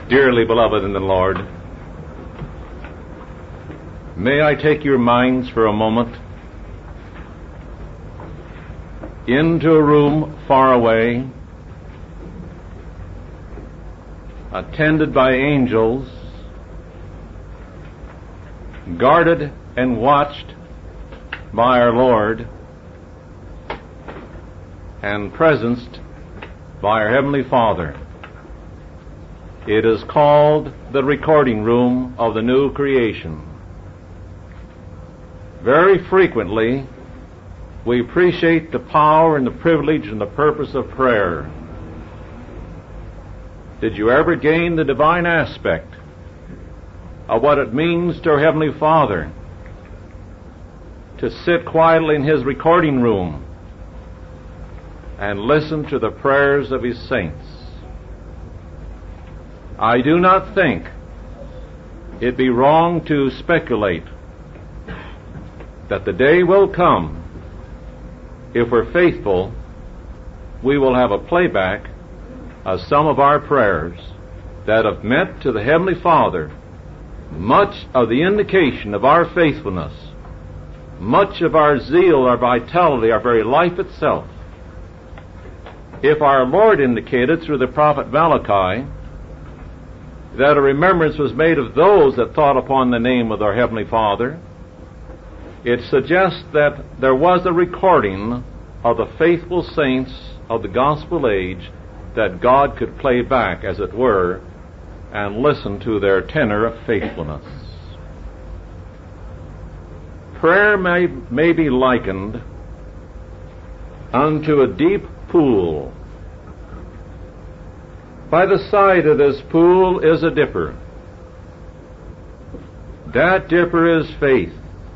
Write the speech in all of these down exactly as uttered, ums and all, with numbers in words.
Dearly beloved in the Lord, may I take your minds for a moment into a room far away, attended by angels, guarded and watched by our Lord, and presenced by our Heavenly Father. It is called the recording room of the new creation. Very frequently, we appreciate the power and the privilege and the purpose of prayer. Did you ever gain the divine aspect of what it means to our Heavenly Father to sit quietly in His recording room and listen to the prayers of His saints? I do not think it be wrong to speculate that the day will come, if we're faithful, we will have a playback of some of our prayers that have meant to the Heavenly Father much of the indication of our faithfulness, much of our zeal, our vitality, our very life itself. If our Lord indicated through the prophet Malachi that a remembrance was made of those that thought upon the name of our Heavenly Father, it suggests that there was a recording of the faithful saints of the gospel age that God could play back, as it were, and listen to their tenor of faithfulness. Prayer may, may be likened unto a deep pool. By the side of this pool is a dipper. That dipper is faith.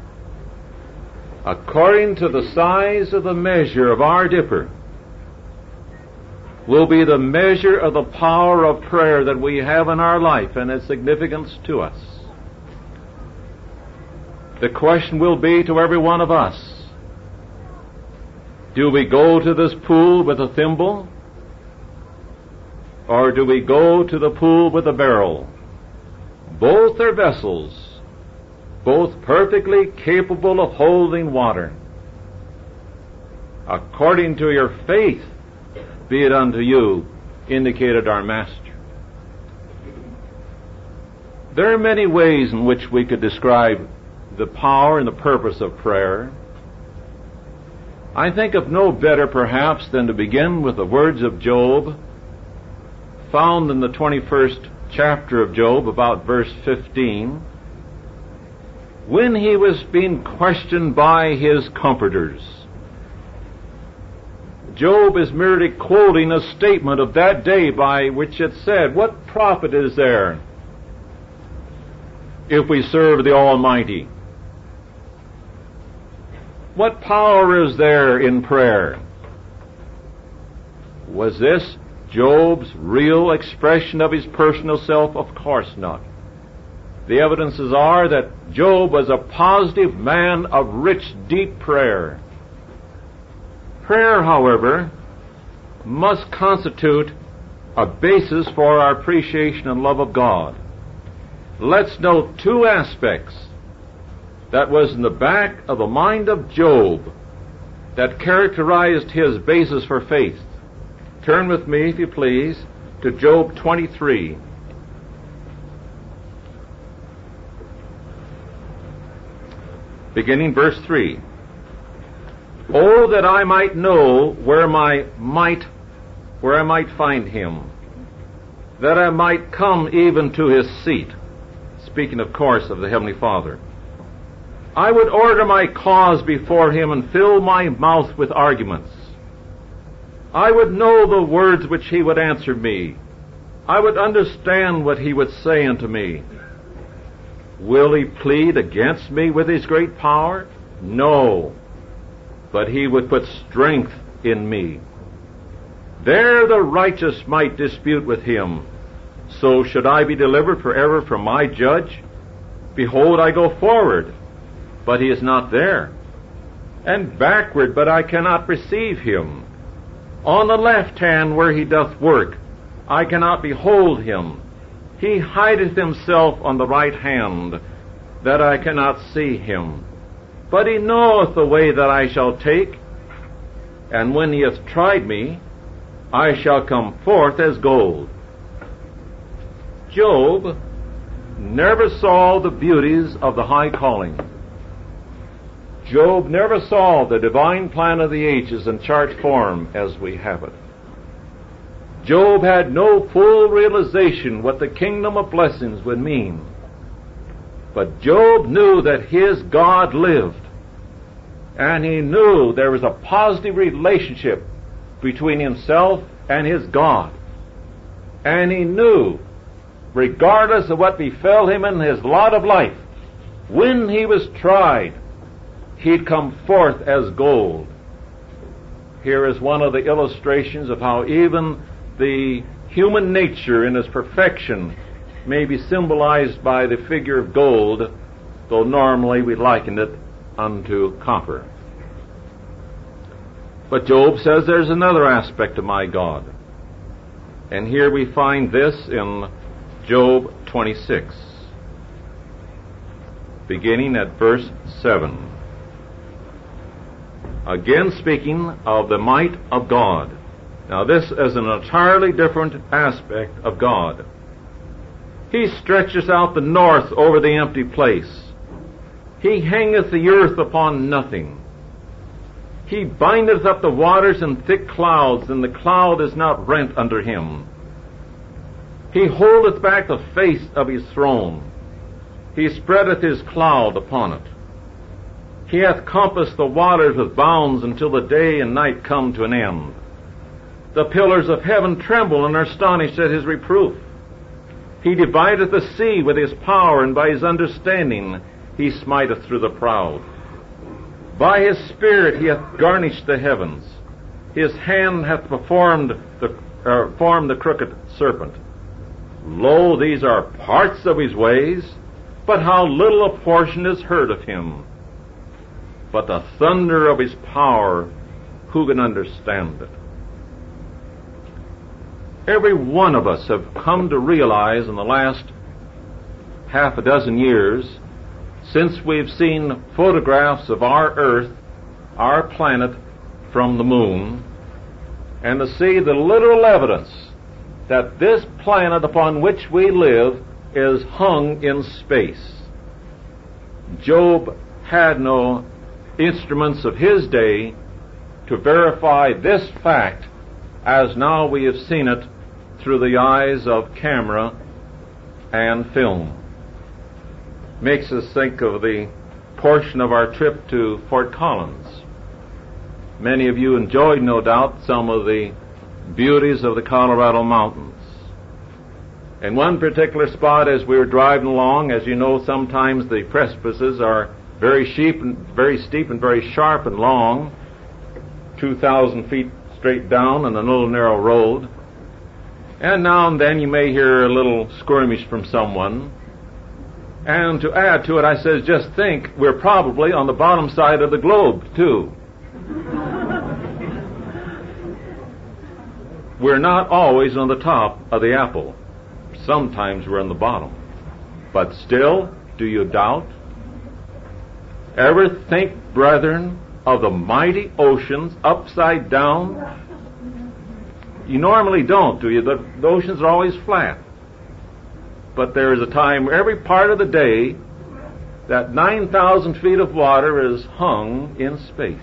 According to the size of the measure of our dipper will be the measure of the power of prayer that we have in our life and its significance to us. The question will be to every one of us, do we go to this pool with a thimble, or do we go to the pool with a barrel? Both are vessels, both perfectly capable of holding water. According to your faith, be it unto you, indicated our Master. There are many ways in which we could describe the power and the purpose of prayer. I think of no better, perhaps, than to begin with the words of Job, found in the twenty-first chapter of Job, about verse fifteen, when he was being questioned by his comforters. Job is merely quoting a statement of that day by which it said, what profit is there if we serve the Almighty? What power is there in prayer? Was this Job's real expression of his personal self? Of course not. The evidences are that Job was a positive man of rich, deep prayer. Prayer, however, must constitute a basis for our appreciation and love of God. Let's note two aspects that was in the back of the mind of Job that characterized his basis for faith. Turn with me, if you please, to Job twenty-three. Beginning verse three. Oh, that I might know where my might, where I might find him, that I might come even to his seat. Speaking, of course, of the Heavenly Father. I would order my cause before him and fill my mouth with arguments. I would know the words which he would answer me. I would understand what he would say unto me. Will he plead against me with his great power? No. But he would put strength in me. There the righteous might dispute with him. So should I be delivered forever from my judge? Behold, I go forward, but he is not there, and backward, but I cannot perceive him. On the left hand where he doth work, I cannot behold him. He hideth himself on the right hand, that I cannot see him. But he knoweth the way that I shall take, and when he hath tried me, I shall come forth as gold. Job never saw the beauties of the high calling. Job never saw the divine plan of the ages in chart form as we have it. Job had no full realization what the kingdom of blessings would mean. But Job knew that his God lived, and he knew there was a positive relationship between himself and his God. And he knew, regardless of what befell him in his lot of life, when he was tried, he'd come forth as gold. Here is one of the illustrations of how even the human nature in its perfection may be symbolized by the figure of gold, though normally we liken it unto copper. But Job says there's another aspect of my God. And here we find this in Job twenty-six, beginning at verse seven. Again speaking of the might of God. Now this is an entirely different aspect of God. He stretches out the north over the empty place. He hangeth the earth upon nothing. He bindeth up the waters in thick clouds, and the cloud is not rent under him. He holdeth back the face of his throne. He spreadeth his cloud upon it. He hath compassed the waters with bounds until the day and night come to an end. The pillars of heaven tremble and are astonished at his reproof. He divideth the sea with his power, and by his understanding he smiteth through the proud. By his spirit he hath garnished the heavens. His hand hath performed the, uh, formed the crooked serpent. Lo, these are parts of his ways, but how little a portion is heard of him. But the thunder of his power, who can understand it? Every one of us have come to realize in the last half a dozen years, since we've seen photographs of our Earth, our planet, from the moon, and to see the literal evidence that this planet upon which we live is hung in space. Job had no instruments of his day to verify this fact as now we have seen it through the eyes of camera and film. Makes us think of the portion of our trip to Fort Collins. Many of you enjoyed, no doubt, some of the beauties of the Colorado mountains. In one particular spot as we were driving along, as you know, sometimes the precipices are very steep and very steep and very sharp and long, two thousand feet straight down on a little narrow road. And now and then you may hear a little skirmish from someone. And to add to it, I says, just think, we're probably on the bottom side of the globe, too. We're not always on the top of the apple. Sometimes we're on the bottom. But still, do you doubt? Ever think, brethren, of the mighty oceans upside down? You normally don't, do you? The, the oceans are always flat. But there is a time every part of the day that nine thousand feet of water is hung in space.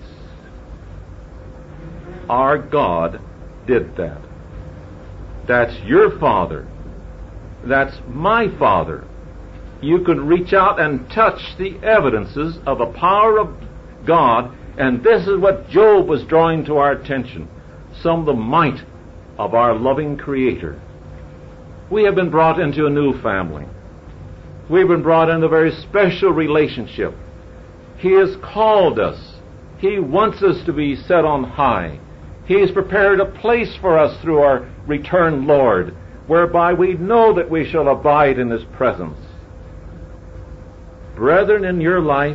Our God did that. That's your Father. That's my Father. You can reach out and touch the evidences of the power of God, and this is what Job was drawing to our attention. Some of the might of our loving Creator. We have been brought into a new family. We've been brought into a very special relationship. He has called us. He wants us to be set on high. He has prepared a place for us through our returned Lord, whereby we know that we shall abide in His presence. Brethren, in your life,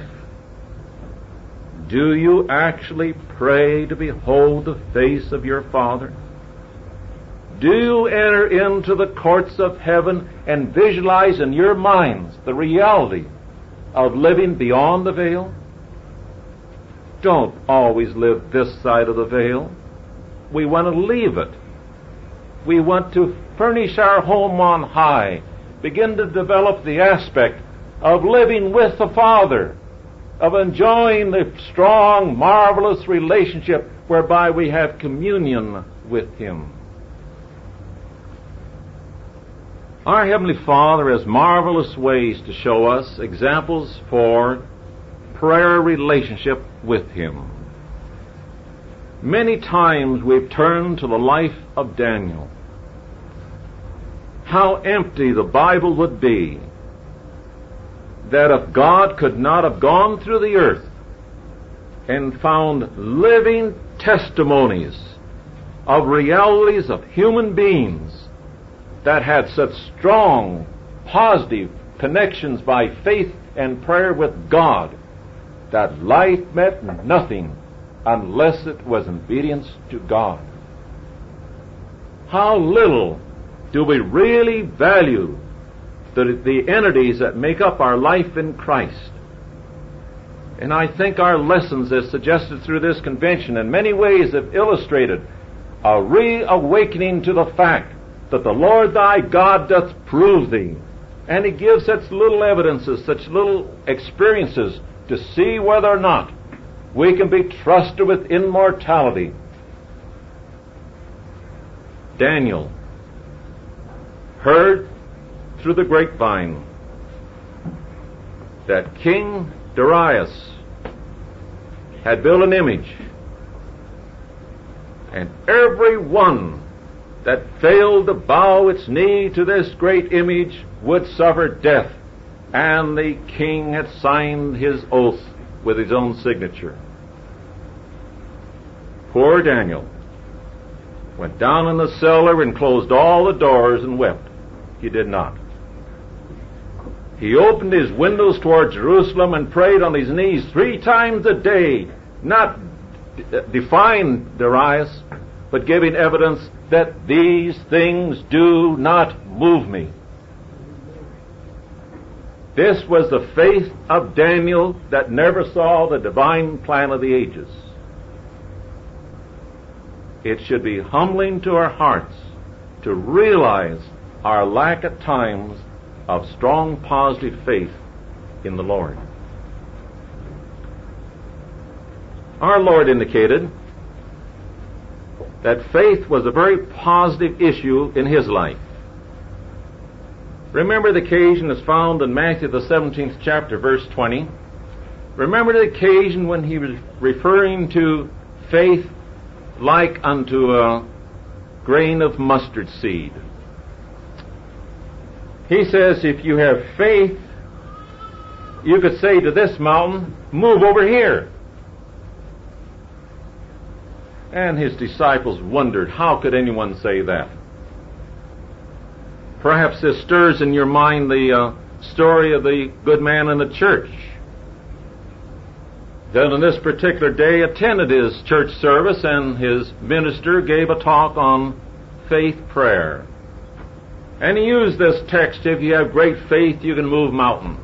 do you actually pray to behold the face of your Father? Do you enter into the courts of heaven and visualize in your minds the reality of living beyond the veil? Don't always live this side of the veil. We want to leave it. We want to furnish our home on high, begin to develop the aspect of living with the Father, of enjoying the strong, marvelous relationship whereby we have communion with Him. Our Heavenly Father has marvelous ways to show us examples for prayer relationship with Him. Many times we've turned to the life of Daniel. How empty the Bible would be that if God could not have gone through the earth and found living testimonies of realities of human beings that had such strong, positive connections by faith and prayer with God, that life meant nothing unless it was obedience to God. How little do we really value the, the entities that make up our life in Christ. And I think our lessons, as suggested through this convention, in many ways have illustrated a reawakening to the fact that the Lord thy God doth prove thee. And He gives such little evidences, such little experiences to see whether or not we can be trusted with immortality. Daniel heard through the grapevine that King Darius had built an image, and every one that failed to bow its knee to this great image would suffer death, and the king had signed his oath with his own signature. Poor Daniel went down in the cellar and closed all the doors and wept. He did not. He opened his windows toward Jerusalem and prayed on his knees three times a day, not d- defying Darius, but giving evidence that these things do not move me. This was the faith of Daniel that never saw the divine plan of the ages. It should be humbling to our hearts to realize our lack at times of strong positive faith in the Lord. Our Lord indicated that faith was a very positive issue in His life. Remember the occasion that's found in Matthew the seventeenth chapter, verse twenty. Remember the occasion when He was referring to faith like unto a grain of mustard seed. He says, if you have faith, you could say to this mountain, move over here. And His disciples wondered, how could anyone say that? Perhaps this stirs in your mind the uh, story of the good man in the church that on this particular day attended his church service, and his minister gave a talk on faith prayer. And he used this text, if you have great faith, you can move mountains.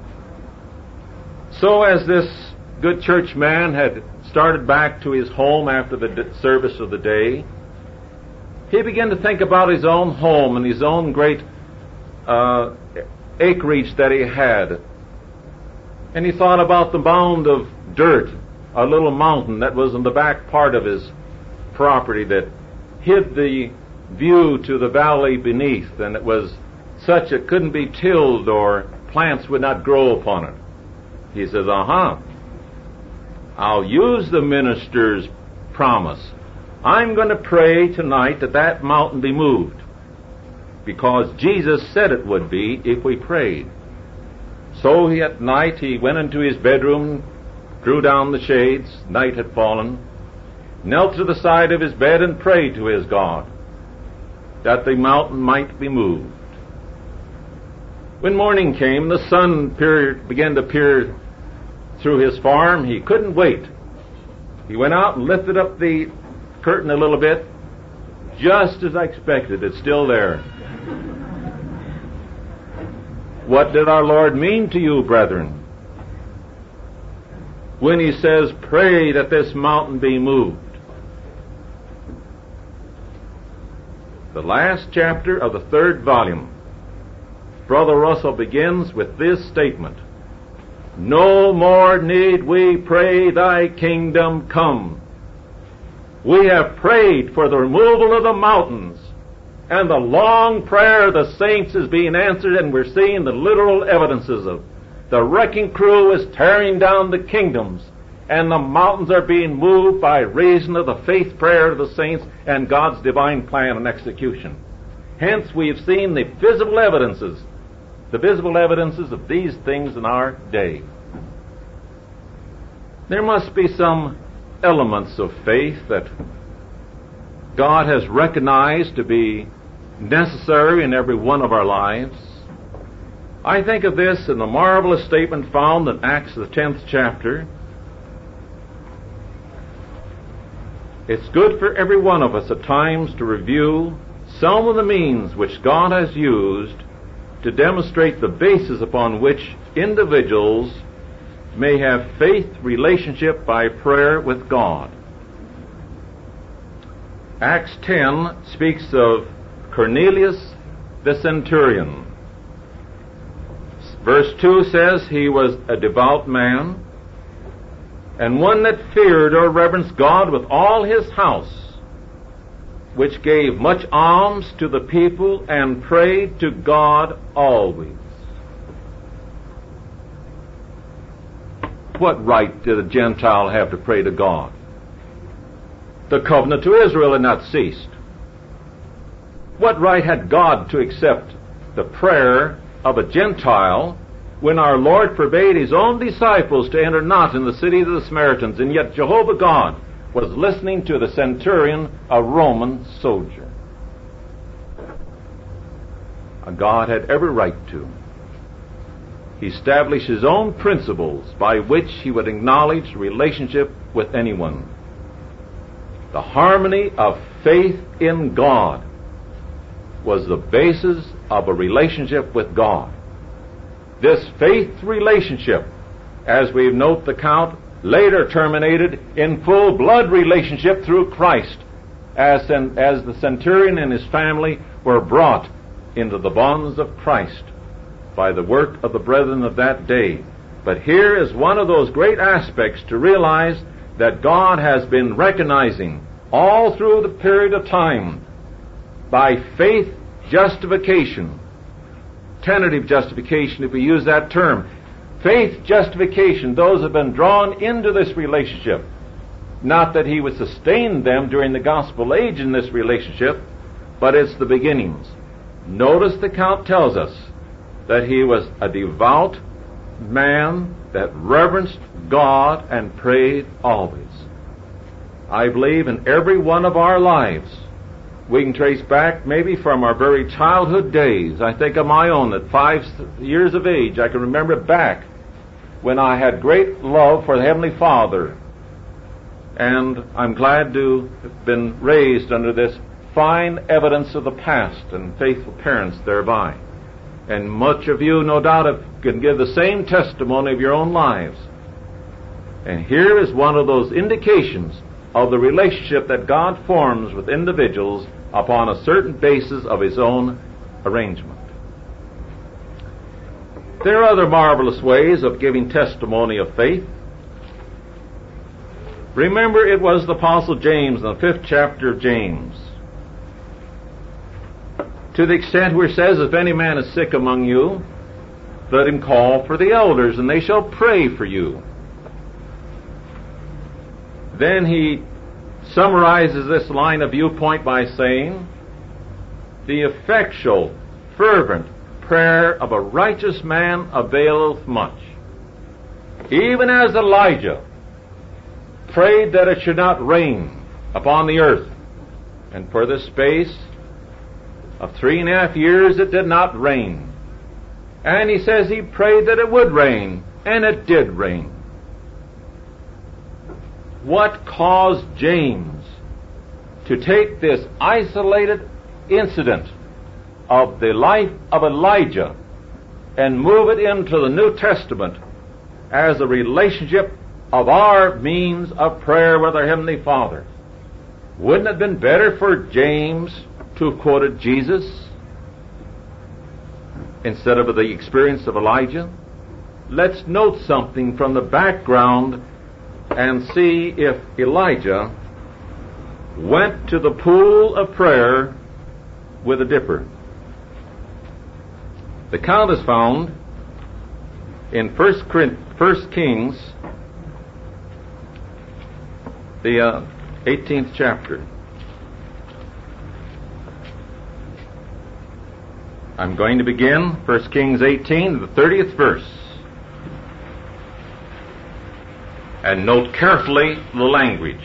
So as this good church man had started back to his home after the d- service of the day, he began to think about his own home and his own great uh, acreage that he had. And he thought about the mound of dirt, a little mountain that was in the back part of his property that hid the view to the valley beneath, and it was such it couldn't be tilled or plants would not grow upon it. He says, uh-huh, I'll use the minister's promise. I'm going to pray tonight that that mountain be moved, because Jesus said it would be if we prayed. So he, at night he went into his bedroom, drew down the shades, night had fallen, knelt to the side of his bed and prayed to his God that the mountain might be moved. When morning came, the sun appeared, began to peer through his farm. He couldn't wait. He went out and lifted up the curtain a little bit, just as I expected. It's still there. What did our Lord mean to you, brethren, when He says, pray that this mountain be moved? The last chapter of the third volume, Brother Russell begins with this statement: no more need we pray, thy kingdom come. We have prayed for the removal of the mountains, and the long prayer of the saints is being answered, and we're seeing the literal evidences of the wrecking crew is tearing down the kingdoms, and the mountains are being moved by reason of the faith prayer of the saints and God's divine plan and execution. Hence we have seen the visible evidences, the visible evidences of these things in our day. There must be some elements of faith that God has recognized to be necessary in every one of our lives. I think of this in the marvelous statement found in Acts the tenth chapter. It's good for every one of us at times to review some of the means which God has used to demonstrate the basis upon which individuals may have faith relationship by prayer with God. Acts ten speaks of Cornelius the centurion. Verse two says he was a devout man, and one that feared or reverenced God with all his house, which gave much alms to the people and prayed to God always. What right did a Gentile have to pray to God? The covenant to Israel had not ceased. What right had God to accept the prayer of a Gentile when our Lord forbade His own disciples to enter not in the city of the Samaritans, and yet Jehovah God was listening to the centurion, a Roman soldier? God had every right to. He established His own principles by which He would acknowledge relationship with anyone. The harmony of faith in God was the basis of a relationship with God. This faith relationship, as we note the count, later terminated in full blood relationship through Christ, as, as the centurion and his family were brought into the bonds of Christ by the work of the brethren of that day. But here is one of those great aspects to realize that God has been recognizing all through the period of time by faith justification, tentative justification, if we use that term. Faith justification, those have been drawn into this relationship. Not that He would sustain them during the gospel age in this relationship, but it's the beginnings. Notice the count tells us that he was a devout man that reverenced God and prayed always. I believe in every one of our lives, we can trace back maybe from our very childhood days. I think of my own, at five years of age, I can remember back when I had great love for the Heavenly Father. And I'm glad to have been raised under this fine evidence of the past and faithful parents thereby. And much of you, no doubt, have, can give the same testimony of your own lives. And here is one of those indications of the relationship that God forms with individuals upon a certain basis of His own arrangement. There are other marvelous ways of giving testimony of faith. Remember, it was the Apostle James in the fifth chapter of James, to the extent where it says, if any man is sick among you, let him call for the elders, and they shall pray for you. Then he summarizes this line of viewpoint by saying, the effectual, fervent prayer of a righteous man availeth much. Even as Elijah prayed that it should not rain upon the earth, and for the space of three and a half years it did not rain. And he says he prayed that it would rain, and it did rain. What caused James to take this isolated incident of the life of Elijah and move it into the New Testament as a relationship of our means of prayer with our Heavenly Father. Wouldn't it have been better for James to have quoted Jesus instead of the experience of Elijah? Let's note something from the background and see if Elijah went to the pool of prayer with a dipper. The account is found in First Kings, the uh, eighteenth chapter. I'm going to begin First Kings eighteen, the thirtieth verse. And note carefully the language.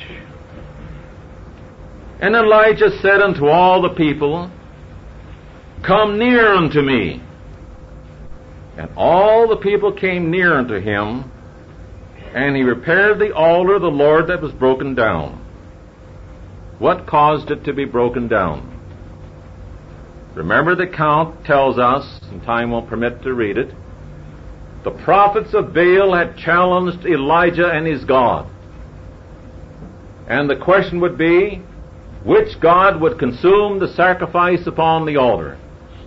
And Elijah said unto all the people, Come near unto me. And all the people came near unto him, and he repaired the altar of the Lord that was broken down. What caused it to be broken down? Remember, the account tells us, and time won't permit to read it, the prophets of Baal had challenged Elijah and his God. And the question would be, which God would consume the sacrifice upon the altar?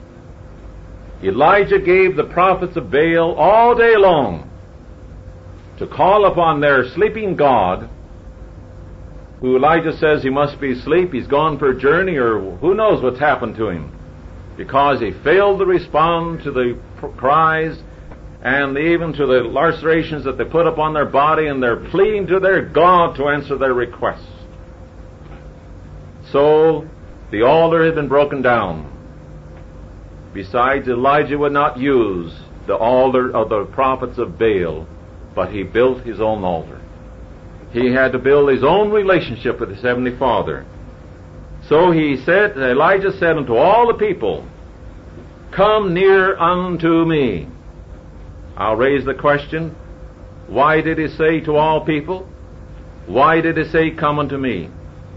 Elijah gave the prophets of Baal all day long to call upon their sleeping God, who Elijah says he must be asleep, he's gone for a journey, or who knows what's happened to him, because he failed to respond to the cries and even to the lacerations that they put upon their body, and they're pleading to their God to answer their requests. So the altar had been broken down. Besides, Elijah would not use the altar of the prophets of Baal, but he built his own altar. He had to build his own relationship with his Heavenly Father. So he said, Elijah said unto all the people, Come near unto me. I'll raise the question, why did he say to all people? Why did he say, Come unto me?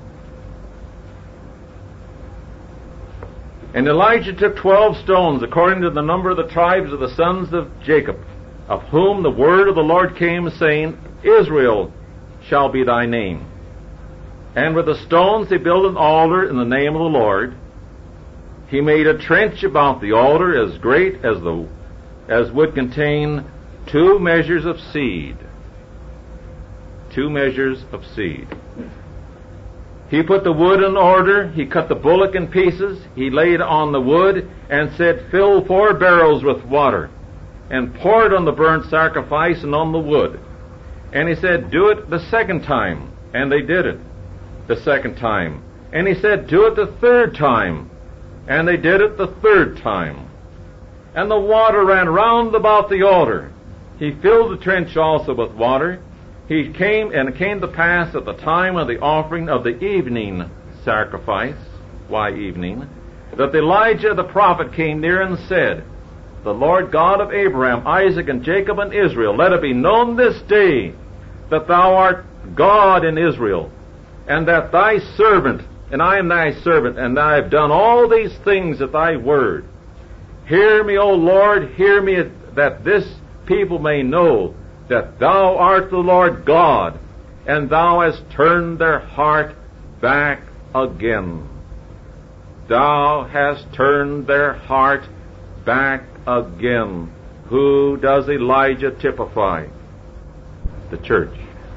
And Elijah took twelve stones, according to the number of the tribes of the sons of Jacob, of whom the word of the Lord came, saying, Israel shall be thy name. And with the stones he built an altar in the name of the Lord. He made a trench about the altar as great as the as would contain two measures of seed. Two measures of seed. He put the wood in order. He cut the bullock in pieces. He laid on the wood and said, Fill four barrels with water, and pour it on the burnt sacrifice and on the wood. And he said, Do it the second time. And they did it the second time. And he said, Do it the third time. And they did it the third time. And the water ran round about the altar. He filled the trench also with water. He came, and it came to pass at the time of the offering of the evening sacrifice, why evening, that Elijah the prophet came near and said, The Lord God of Abraham, Isaac, and Jacob, and Israel, let it be known this day that thou art God in Israel, and that thy servant, and I am thy servant, and I have done all these things at thy word. Hear me, O Lord, hear me, that this people may know that thou art the Lord God, and thou hast turned their heart back again. Thou hast turned their heart back again. Who does Elijah typify? The church.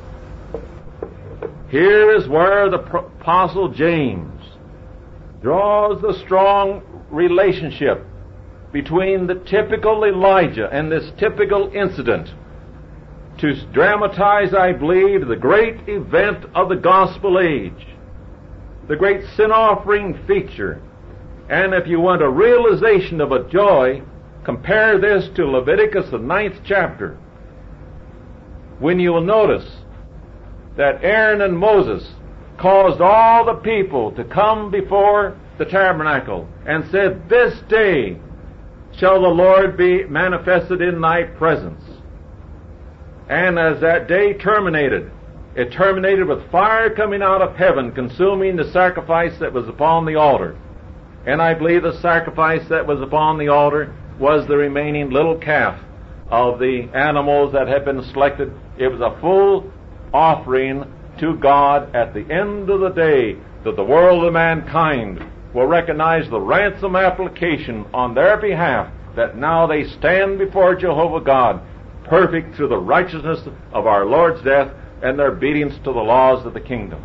Here is where the Apostle James draws the strong relationship between the typical Elijah and this typical incident to dramatize, I believe, the great event of the gospel age, the great sin-offering feature. And if you want a realization of a joy, compare this to Leviticus, the ninth chapter, when you will notice that Aaron and Moses caused all the people to come before the tabernacle and said, This day shall the Lord be manifested in thy presence. And as that day terminated, It terminated with fire coming out of heaven, consuming the sacrifice that was upon the altar. And I believe the sacrifice that was upon the altar was the remaining little calf of the animals that had been selected. It was a full offering to God at the end of the day, that the world of mankind will recognize the ransom application on their behalf, that now they stand before Jehovah God, perfect through the righteousness of our Lord's death and their obedience to the laws of the kingdom.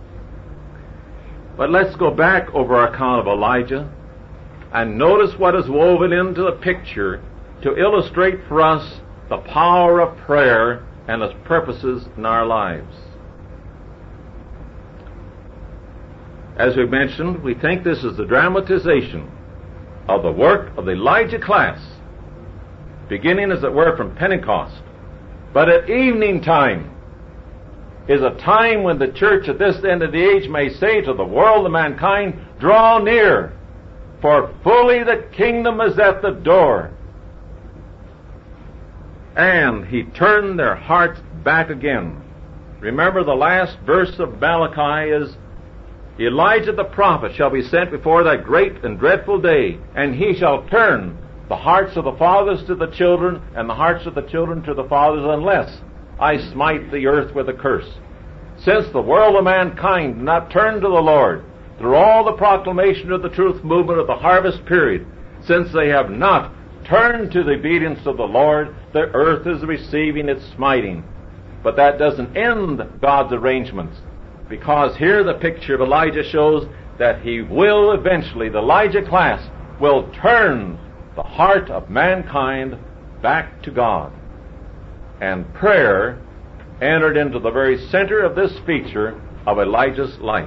But let's go back over our account of Elijah and notice what is woven into the picture to illustrate for us the power of prayer and its purposes in our lives. As we mentioned, we think this is the dramatization of the work of the Elijah class, beginning, as it were, from Pentecost. But at evening time is a time when the church at this end of the age may say to the world of mankind, draw near, for fully the kingdom is at the door. And he turned their hearts back again. Remember, the last verse of Malachi is, Elijah the prophet shall be sent before that great and dreadful day, and he shall turn the hearts of the fathers to the children, and the hearts of the children to the fathers, unless I smite the earth with a curse. Since the world of mankind did not turn to the Lord through all the proclamation of the truth movement of the harvest period, since they have not turned to the obedience of the Lord, the earth is receiving its smiting. But that doesn't end God's arrangements, because here the picture of Elijah shows that he will eventually, the Elijah class, will turn the heart of mankind back to God. And prayer entered into the very center of this feature of Elijah's life.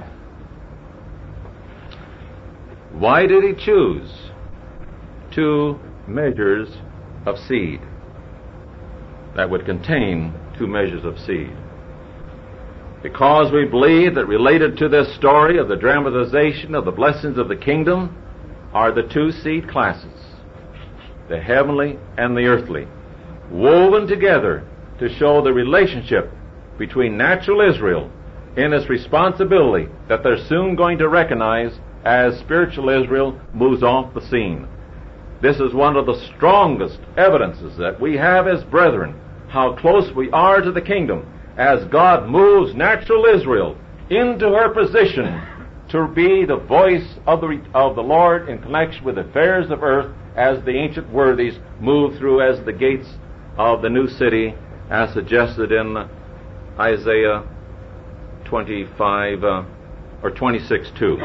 Why did he choose two measures of seed that would contain two measures of seed? Because we believe that related to this story of the dramatization of the blessings of the kingdom are the two seed classes, the heavenly and the earthly, woven together to show the relationship between natural Israel in its responsibility that they're soon going to recognize as spiritual Israel moves off the scene. This is one of the strongest evidences that we have as brethren, how close we are to the kingdom, as God moves natural Israel into her position to be the voice of the, of the Lord in connection with affairs of earth, as the ancient worthies move through as the gates of the new city, as suggested in Isaiah twenty-five uh, or twenty-six two.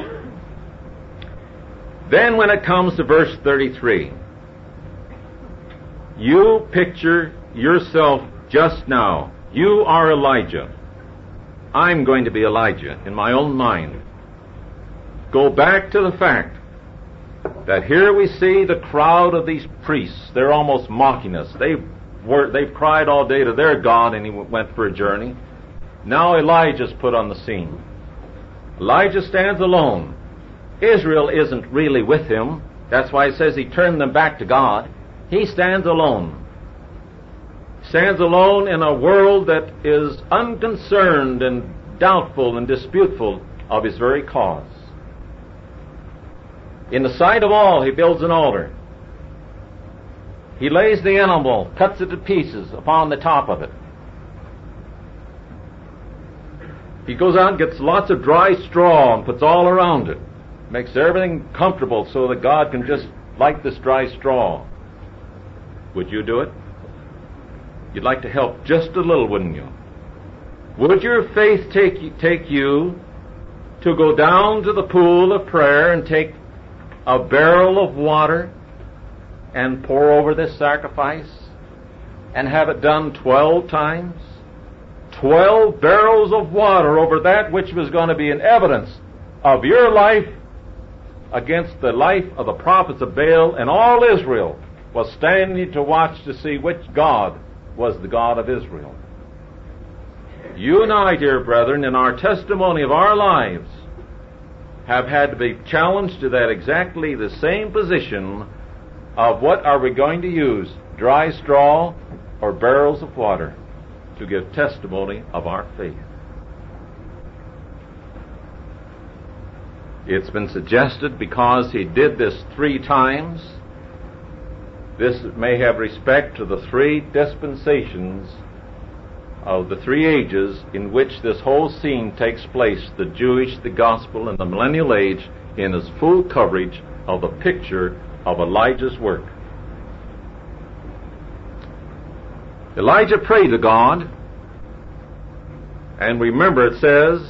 Then when it comes to verse thirty-three, you picture yourself just now. You are Elijah. I'm going to be Elijah in my own mind. Go back to the fact that here we see the crowd of these priests. They're almost mocking us. They've, were, they've cried all day to their God, and he went for a journey. Now Elijah's put on the scene. Elijah stands alone. Israel isn't really with him. That's why it says he turned them back to God. He stands alone. Stands alone in a world that is unconcerned and doubtful and disputeful of his very cause. In the sight of all, he builds an altar. He lays the animal, cuts it to pieces upon the top of it. He goes out and gets lots of dry straw and puts all around it. Makes everything comfortable so that God can just light this dry straw. Would you do it? You'd like to help just a little, wouldn't you? Would your faith take, take you to go down to the pool of prayer and take a barrel of water and pour over this sacrifice and have it done twelve times? Twelve barrels of water over that which was going to be an evidence of your life against the life of the prophets of Baal, and all Israel was standing to watch to see which God was the God of Israel. You and I, dear brethren, in our testimony of our lives, have had to be challenged to that exactly the same position of what are we going to use, dry straw or barrels of water, to give testimony of our faith. It's been suggested because he did this three times, this may have respect to the three dispensations of the three ages in which this whole scene takes place, the Jewish, the gospel, and the millennial age, in its full coverage of the picture of Elijah's work. Elijah prayed to God, and remember it says,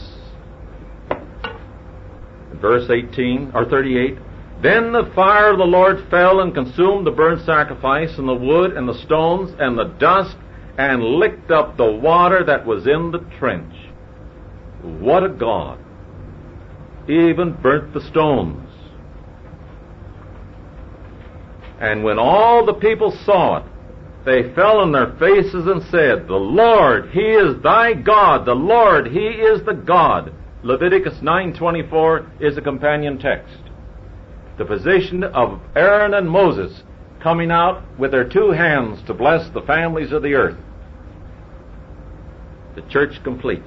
in verse eighteen, or thirty-eight, "Then the fire of the Lord fell and consumed the burnt sacrifice, and the wood, and the stones, and the dust, and licked up the water that was in the trench." What a God! He even burnt the stones. And when all the people saw it, they fell on their faces and said, "The Lord, He is thy God. The Lord, He is the God." Leviticus nine twenty-four is a companion text. The position of Aaron and Moses coming out with their two hands to bless the families of the earth. The church complete.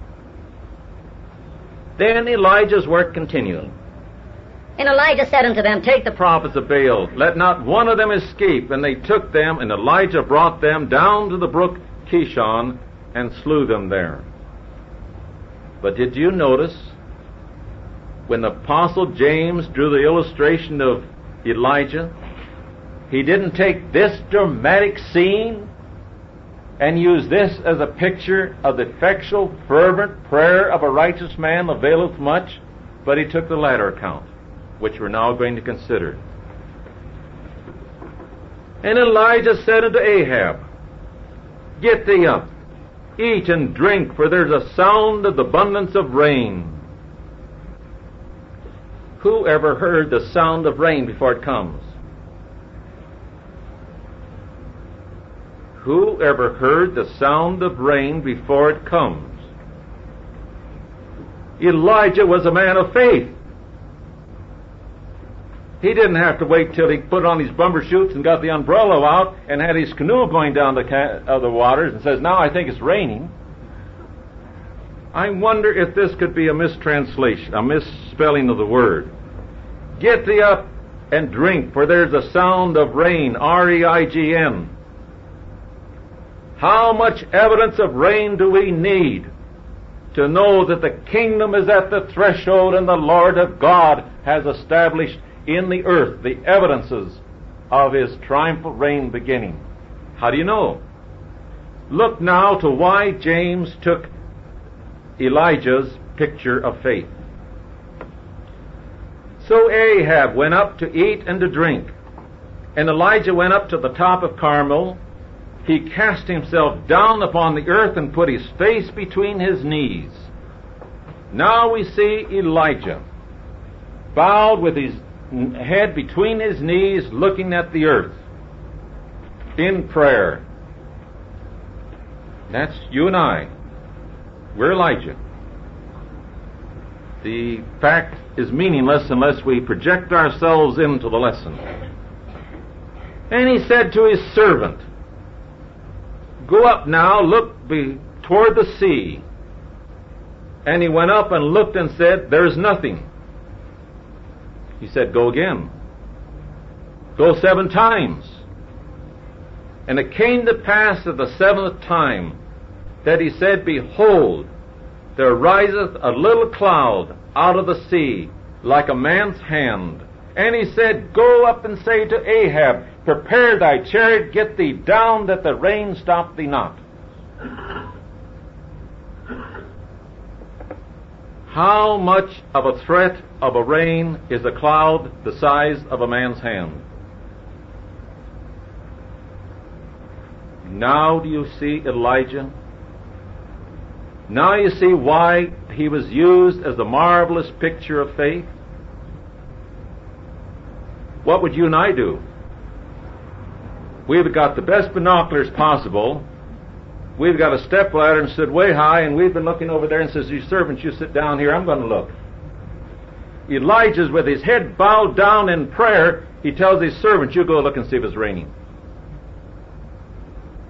Then Elijah's work continued. And Elijah said unto them, "Take the prophets of Baal, let not one of them escape." And they took them, and Elijah brought them down to the brook Kishon, and slew them there. But did you notice, when the Apostle James drew the illustration of Elijah, he didn't take this dramatic scene and use this as a picture of the effectual, fervent prayer of a righteous man availeth much, but he took the latter account, which we're now going to consider. "And Elijah said unto Ahab, Get thee up, eat and drink, for there's a sound of the abundance of rain." Who ever heard the sound of rain before it comes? Who ever heard the sound of rain before it comes? Elijah was a man of faith. He didn't have to wait till he put on his bumbershoes and got the umbrella out and had his canoe going down the, ca- uh, the waters and says, "Now I think it's raining." I wonder if this could be a mistranslation, a misspelling of the word. "Get thee up and drink, for there's a sound of rain," R E I G N. How much evidence of rain do we need to know that the kingdom is at the threshold and the Lord of God has established in the earth the evidences of His triumphal reign beginning? How do you know? Look now to why James took Elijah's picture of faith. "So Ahab went up to eat and to drink, and Elijah went up to the top of Carmel. He cast himself down upon the earth and put his face between his knees." Now we see Elijah bowed with his head between his knees, looking at the earth in prayer. That's you and I. We're Elijah. The fact is meaningless unless we project ourselves into the lesson. "And he said to his servant, Go up now, look be toward the sea. And he went up and looked and said, There is nothing. He said, Go again. Go seven times. And it came to pass at the seventh time that he said, Behold, there riseth a little cloud out of the sea, like a man's hand. And he said, Go up and say to Ahab, Prepare thy chariot, get thee down, that the rain stop thee not. How much of a threat of a rain is a cloud the size of a man's hand? Now do you see Elijah? Now you see why he was used as the marvelous picture of faith? What would you and I do? We've got the best binoculars possible. We've got a step ladder and stood way high, and we've been looking over there and says, You servants, you sit down here, I'm going to look. Elijah's with his head bowed down in prayer. He tells his servants, You go look and see if it's raining.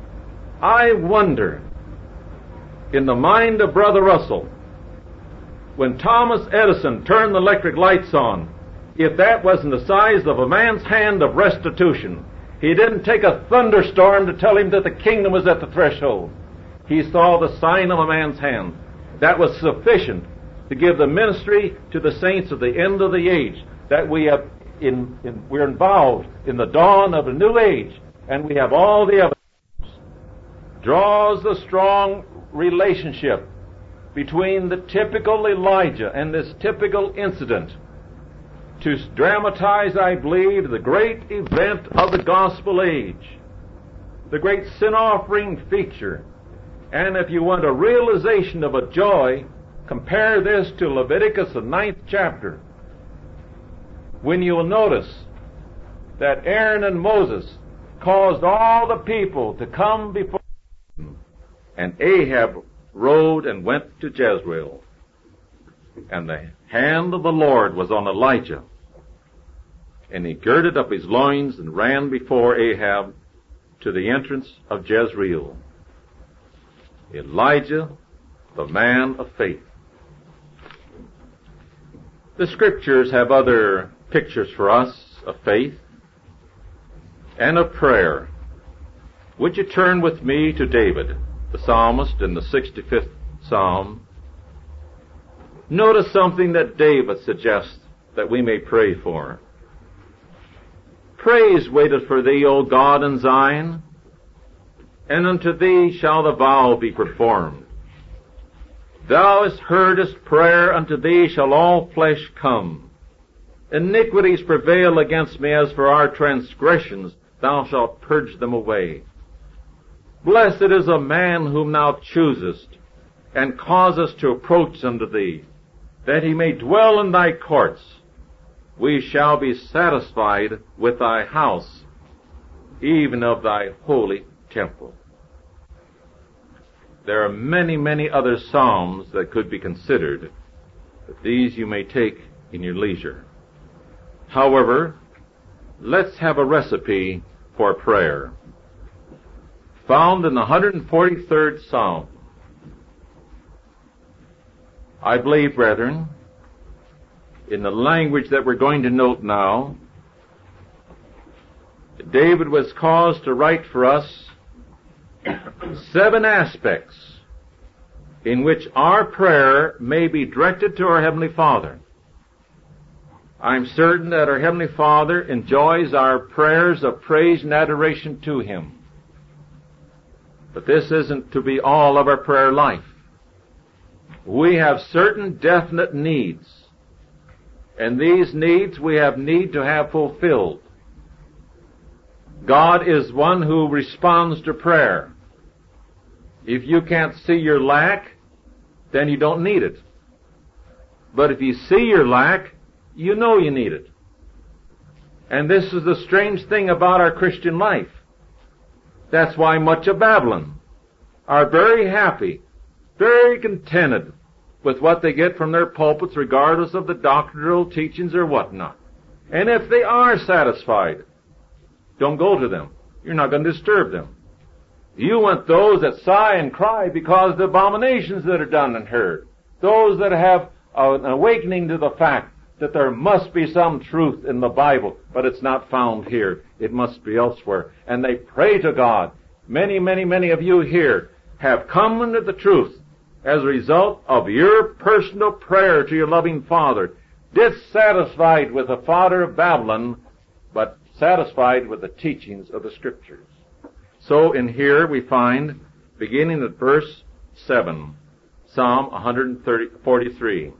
I wonder, in the mind of Brother Russell, When Thomas Edison turned the electric lights on, if that wasn't the size of a man's hand of restitution, he didn't take a thunderstorm to tell him that the kingdom was at the threshold. He saw the sign of a man's hand. That was sufficient to give the ministry to the saints of the end of the age, that we have in, in, we're involved in the dawn of a new age, and we have all the evidence. Draws the strong relationship between the typical Elijah and this typical incident to dramatize, I believe, the great event of the gospel age, the great sin-offering feature. And if you want a realization of a joy, compare this to Leviticus, the ninth chapter, when you will notice that Aaron and Moses caused all the people to come before him, and Ahab rode and went to Jezreel. And the hand of the Lord was on Elijah, and he girded up his loins and ran before Ahab to the entrance of Jezreel. Elijah, the man of faith. The Scriptures have other pictures for us of faith and of prayer. Would you turn with me to David, the psalmist, in the sixty-fifth Psalm? Notice something that David suggests that we may pray for. Praise waiteth for thee, O God, in Zion, and unto thee shall the vow be performed. Thou hast heardest prayer, unto thee shall all flesh come. Iniquities prevail against me, as for our transgressions thou shalt purge them away. Blessed is a man whom thou choosest, and causest to approach unto thee, that he may dwell in thy courts. We shall be satisfied with thy house, even of thy holy temple. There are many, many other psalms that could be considered, but these you may take in your leisure. However, let's have a recipe for prayer, found in the one hundred forty-third Psalm. I believe, brethren, in the language that we're going to note now, David was caused to write for us seven aspects in which our prayer may be directed to our Heavenly Father. I'm certain that our Heavenly Father enjoys our prayers of praise and adoration to Him. But this isn't to be all of our prayer life. We have certain definite needs, and these needs we have need to have fulfilled. God is one who responds to prayer. If you can't see your lack, then you don't need it. But if you see your lack, you know you need it. And this is the strange thing about our Christian life. That's why much of Babylon are very happy, very contented with what they get from their pulpits, regardless of the doctrinal teachings or whatnot. And if they are satisfied, don't go to them. You're not going to disturb them. You want those that sigh and cry because of the abominations that are done and heard. Those that have an awakening to the fact that there must be some truth in the Bible, but it's not found here. It must be elsewhere. And they pray to God. Many, many, many of you here have come into the truth as a result of your personal prayer to your loving Father, dissatisfied with the father of Babylon, but satisfied with the teachings of the Scriptures. So in here we find, beginning at verse seven, Psalm one forty-three.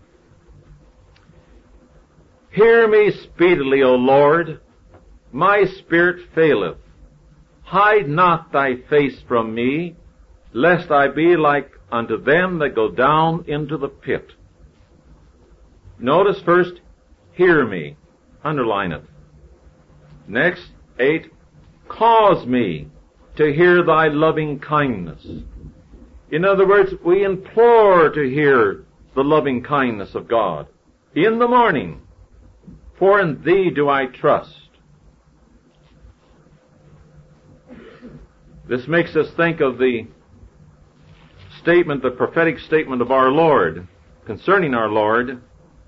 Hear me speedily, O Lord, my spirit faileth. Hide not thy face from me, lest I be like unto them that go down into the pit. Notice first, hear me. Underline it. Next, eight, cause me to hear thy loving kindness. In other words, we implore to hear the loving kindness of God in the morning, for in thee do I trust. This makes us think of the statement, the prophetic statement of our Lord concerning our Lord.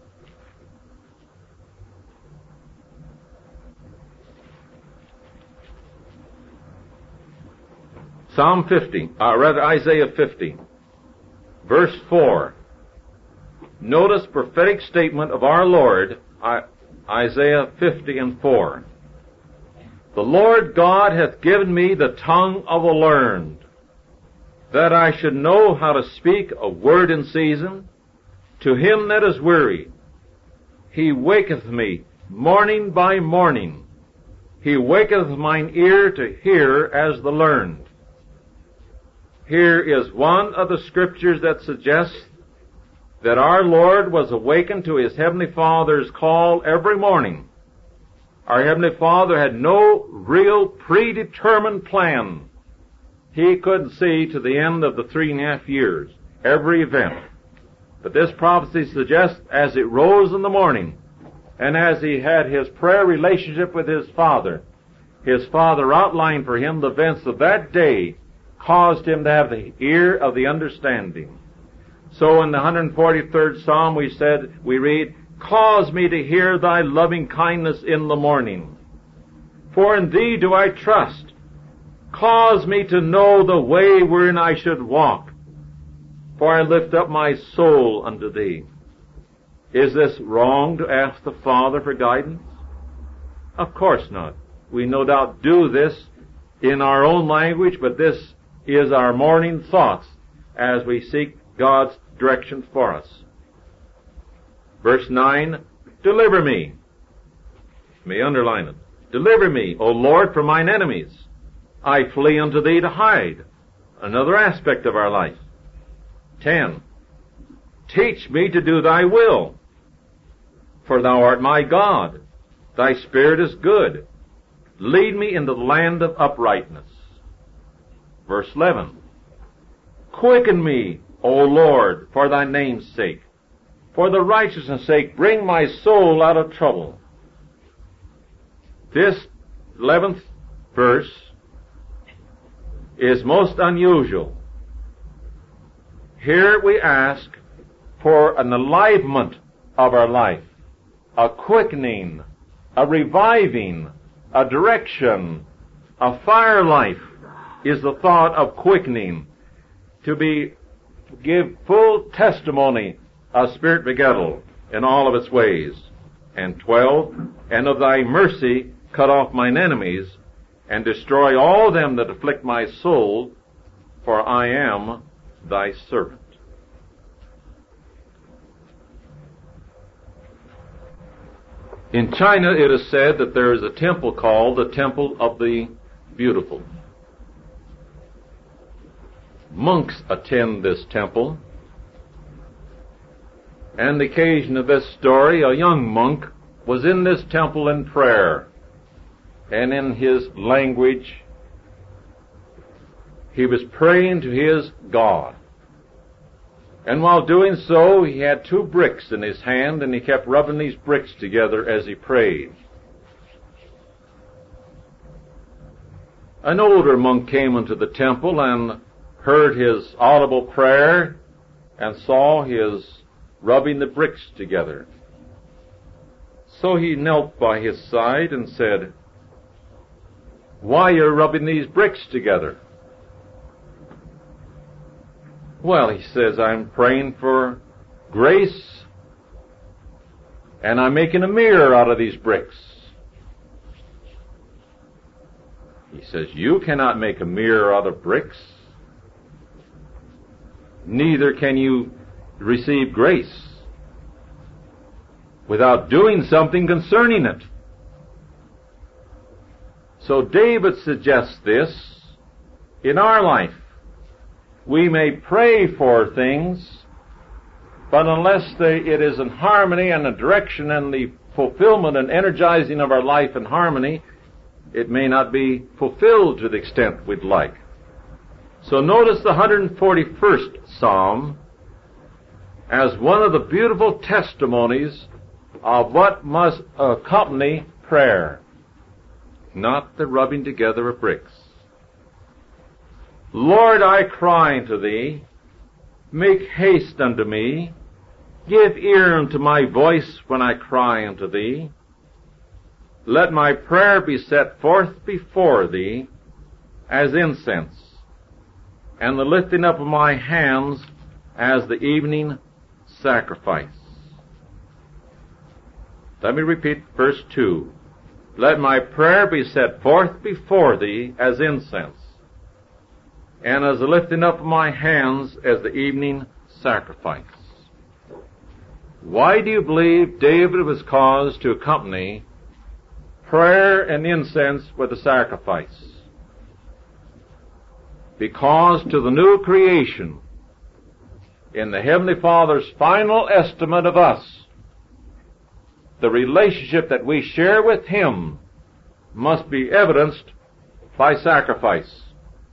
Psalm fifty, or rather Isaiah fifty, verse four. Notice prophetic statement of our Lord, Isaiah fifty and four. The Lord God hath given me the tongue of the learned, that I should know how to speak a word in season to him that is weary. He waketh me morning by morning. He waketh mine ear to hear as the learned. Here is one of the scriptures that suggests that our Lord was awakened to his Heavenly Father's call every morning. Our Heavenly Father had no real predetermined plan. He could see to the end of the three and a half years, every event. But this prophecy suggests as it rose in the morning, and as he had his prayer relationship with his Father, his Father outlined for him the events of that day, caused him to have the ear of the understanding. So in the one hundred forty-third Psalm we said, we read, Cause me to hear thy loving kindness in the morning. For in thee do I trust. Cause me to know the way wherein I should walk. For I lift up my soul unto thee. Is this wrong to ask the Father for guidance? Of course not. We no doubt do this in our own language, but this is our morning thoughts as we seek God's direction for us. Verse nine, Deliver me. You may underline it. Deliver me, O Lord, from mine enemies. I flee unto thee to hide. Another aspect of our life. Ten, Teach me to do thy will. For thou art my God. Thy spirit is good. Lead me into the land of uprightness. Verse eleven, Quicken me, O Lord, for thy name's sake. For the righteousness' sake, bring my soul out of trouble. This eleventh verse is most unusual. Here we ask for an alivement of our life, a quickening, a reviving, a direction, a fire life is the thought of quickening, to be give full testimony of spirit begettal in all of its ways. And twelve, And of thy mercy cut off mine enemies, and destroy all them that afflict my soul, for I am thy servant. In China it is said that there is a temple called the Temple of the Beautiful. Monks attend this temple. And the occasion of this story, a young monk was in this temple in prayer. And in his language, he was praying to his God. And while doing so, he had two bricks in his hand, and he kept rubbing these bricks together as he prayed. An older monk came into the temple and heard his audible prayer and saw his rubbing the bricks together. So he knelt by his side and said, Why are you rubbing these bricks together? Well, he says, I'm praying for grace, and I'm making a mirror out of these bricks. He says, You cannot make a mirror out of bricks. Neither can you receive grace without doing something concerning it. So David suggests this in our life. We may pray for things, but unless they, it is in harmony and the direction and the fulfillment and energizing of our life in harmony, it may not be fulfilled to the extent we'd like. So notice the one hundred forty-first Psalm as one of the beautiful testimonies of what must accompany prayer, not the rubbing together of bricks. Lord, I cry unto thee, make haste unto me, Give ear unto my voice when I cry unto thee. Let my prayer be set forth before thee as incense, and the lifting up of my hands as the evening sacrifice. Let me repeat verse two. Let my prayer be set forth before thee as incense, and as the lifting up of my hands as the evening sacrifice. Why do you believe David was caused to accompany prayer and incense with a sacrifice? Because to the new creation, in the Heavenly Father's final estimate of us, the relationship that we share with Him must be evidenced by sacrifice.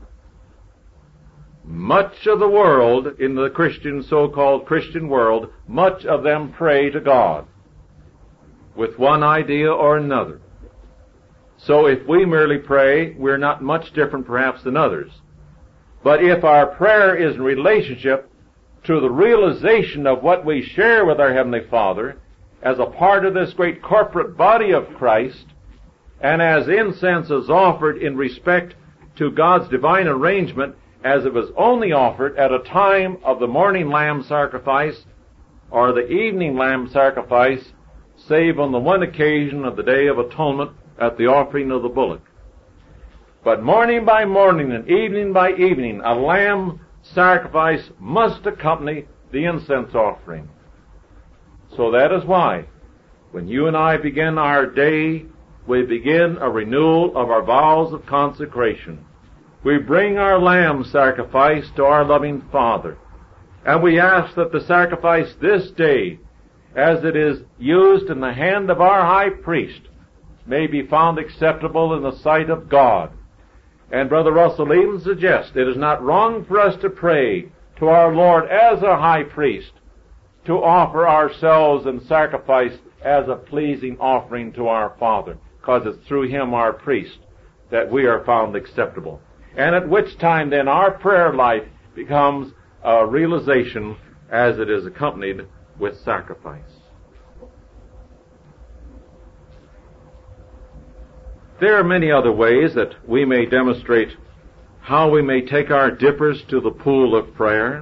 Much of the world, in the Christian, so-called Christian world, much of them pray to God with one idea or another. So if we merely pray, we're not much different perhaps than others. But if our prayer is in relationship to the realization of what we share with our Heavenly Father as a part of this great corporate body of Christ, and as incense is offered in respect to God's divine arrangement, as it was only offered at a time of the morning lamb sacrifice or the evening lamb sacrifice, save on the one occasion of the Day of Atonement at the offering of the bullock. But morning by morning and evening by evening, a lamb sacrifice must accompany the incense offering. So that is why, when you and I begin our day, we begin a renewal of our vows of consecration. We bring our lamb sacrifice to our loving Father, and we ask that the sacrifice this day, as it is used in the hand of our high priest, may be found acceptable in the sight of God. And Brother Russell even suggests it is not wrong for us to pray to our Lord as a high priest, to offer ourselves in sacrifice as a pleasing offering to our Father, because it's through Him, our priest, that we are found acceptable. And at which time then our prayer life becomes a realization as it is accompanied with sacrifice. There are many other ways that we may demonstrate how we may take our dippers to the pool of prayer.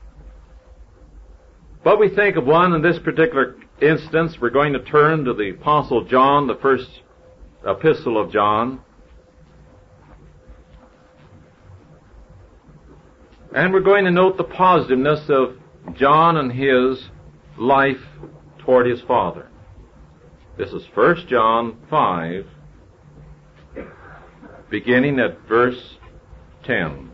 But we think of one in this particular instance. We're going to turn to the Apostle John, the first epistle of John. And we're going to note the positiveness of John and his life toward his Father. This is First John five, beginning at verse ten.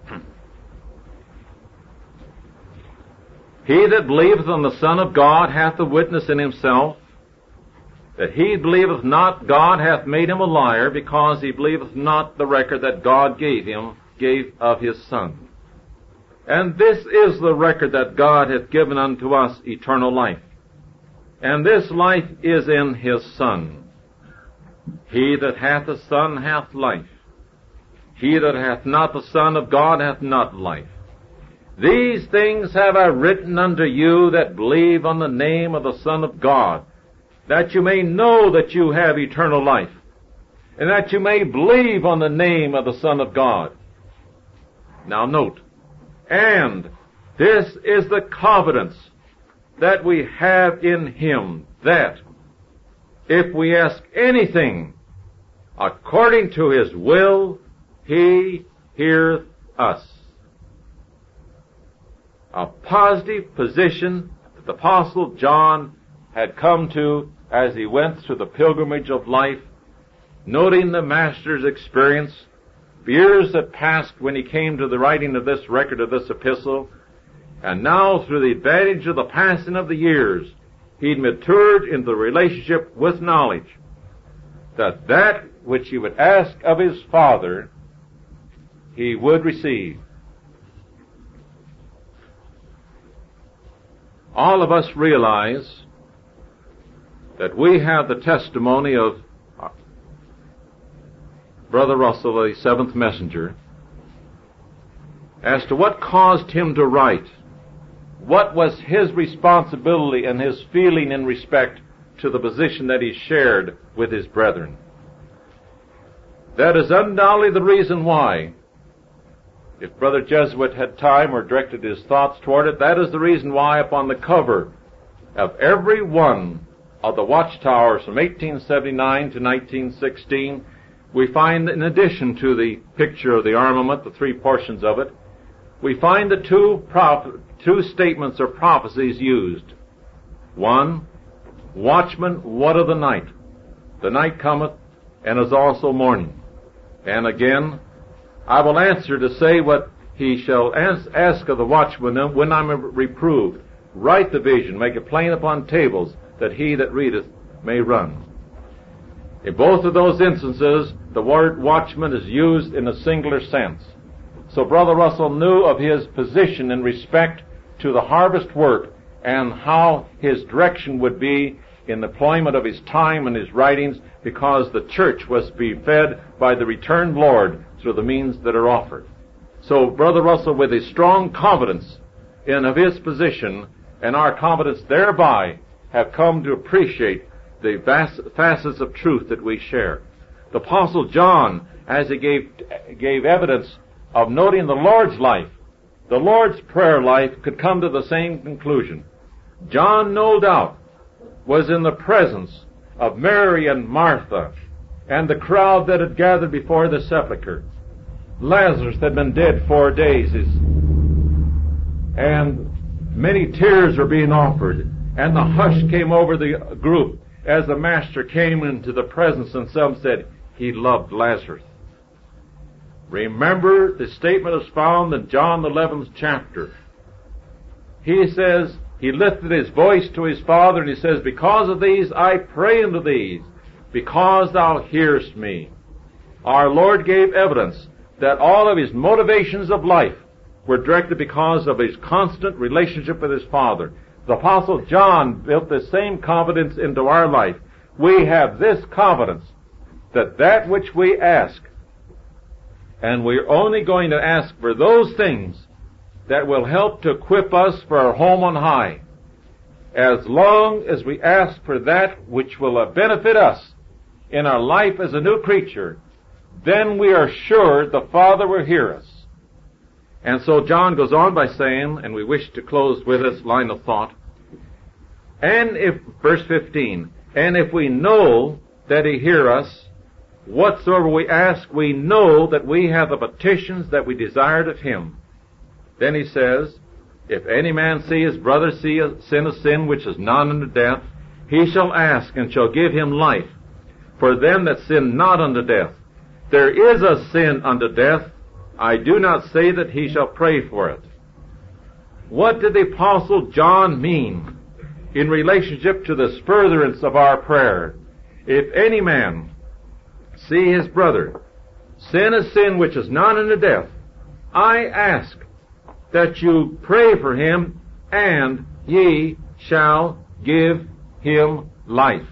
He that believeth on the Son of God hath a witness in himself. That he believeth not, God hath made him a liar, because he believeth not the record that God gave him, gave of his Son. And this is the record that God hath given unto us, eternal life. And this life is in his Son. He that hath the Son hath life. He that hath not the Son of God hath not life. These things have I written unto you that believe on the name of the Son of God, that you may know that you have eternal life, and that you may believe on the name of the Son of God. Now note, and this is the confidence that we have in Him, that if we ask anything according to His will, He heareth us. A positive position that the Apostle John had come to as he went through the pilgrimage of life, noting the Master's experience, years that passed when he came to the writing of this record of this epistle, and now through the advantage of the passing of the years, he'd matured into the relationship with knowledge that that which he would ask of his Father, he would receive. All of us realize that we have the testimony of Brother Russell, the seventh messenger, as to what caused him to write what was his responsibility and his feeling in respect to the position that he shared with his brethren. That is undoubtedly the reason why, if Brother Jesuit had time or directed his thoughts toward it, that is the reason why upon the cover of every one of the watchtowers from eighteen seventy-nine to nineteen sixteen, we find, in addition to the picture of the armament, the three portions of it, we find the two, proph- two statements or prophecies used. One, watchman, what of the night? The night cometh, and is also morning. And again, I will answer to say what he shall ask of the watchman when I am reproved. Write the vision, make it plain upon tables, that he that readeth may run. In both of those instances, the word watchman is used in a singular sense. So Brother Russell knew of his position in respect to the harvest work and how his direction would be in the employment of his time and his writings, because the church was to be fed by the returned Lord through the means that are offered. So Brother Russell, with his strong confidence in of his position, and our confidence thereby, have come to appreciate the vast facets of truth that we share. The Apostle John, as he gave, gave evidence of noting the Lord's life, the Lord's prayer life, could come to the same conclusion. John, no doubt, was in the presence of Mary and Martha and the crowd that had gathered before the sepulchre. Lazarus had been dead four days, and many tears were being offered, and the hush came over the group as the Master came into the presence, and some said, he loved Lazarus. Remember, the statement is found in John the eleventh chapter. He says, he lifted his voice to his Father, and he says, because of these I pray unto thee, because thou hearest me. Our Lord gave evidence that all of his motivations of life were directed because of his constant relationship with his Father. The Apostle John built the same confidence into our life. We have this confidence that that which we ask, and we're only going to ask for those things that will help to equip us for our home on high. As long as we ask for that which will benefit us in our life as a new creature, then we are sure the Father will hear us. And so John goes on by saying, and we wish to close with this line of thought, and if, verse fifteen, and if we know that he hear us, whatsoever we ask, we know that we have the petitions that we desired of him. Then he says, if any man see his brother see a, sin a sin which is not unto death, he shall ask, and shall give him life. For them that sin not unto death, there is a sin unto death. I do not say that he shall pray for it. What did the Apostle John mean in relationship to this furtherance of our prayer? If any man see his brother sin a sin which is not unto death, I ask that you pray for him, and ye shall give him life.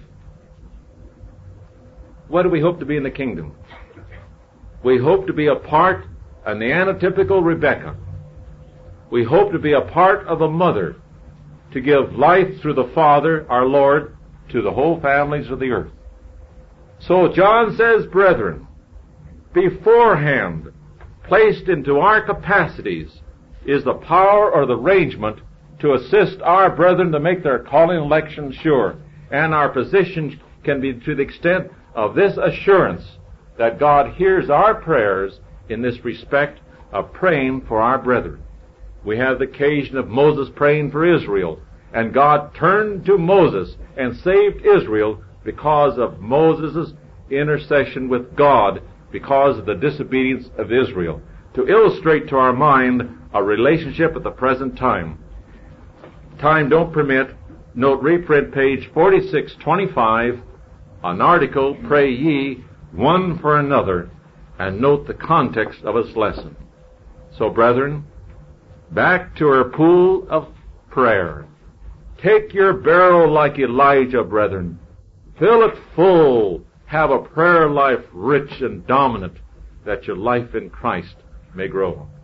What do we hope to be in the kingdom? We hope to be a part, an antitypical Rebecca. We hope to be a part of a mother to give life through the Father, our Lord, to the whole families of the earth. So John says, brethren, beforehand placed into our capacities is the power or the arrangement to assist our brethren to make their calling and election sure. And our position can be to the extent of this assurance that God hears our prayers in this respect of praying for our brethren. We have the occasion of Moses praying for Israel, and God turned to Moses and saved Israel because of Moses' intercession with God, because of the disobedience of Israel, to illustrate to our mind a relationship at the present time. Time don't permit. Note reprint page forty-six twenty-five, an article, Pray Ye One for Another, and note the context of its lesson. So, brethren, back to our pool of prayer. Take your barrel like Elijah, brethren. Fill it full. Have a prayer life rich and dominant, that your life in Christ may grow.